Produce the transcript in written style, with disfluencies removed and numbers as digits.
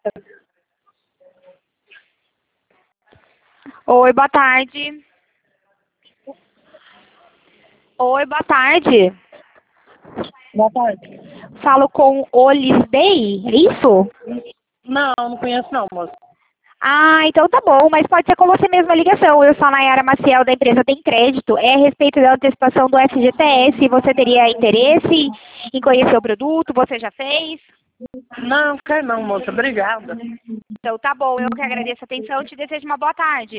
Oi, boa tarde. Oi, boa tarde. Boa tarde. Falo com o Lisbey, é isso? Não conheço não, moço. Ah, então tá bom, mas pode ser com você mesma a ligação. Eu sou a Nayara Maciel, da empresa Tem Crédito. É a respeito da antecipação do FGTS. Você teria interesse em conhecer o produto? Você já fez? Não quero não, moça. Obrigada. Então tá bom, eu que agradeço a atenção e te desejo uma boa tarde.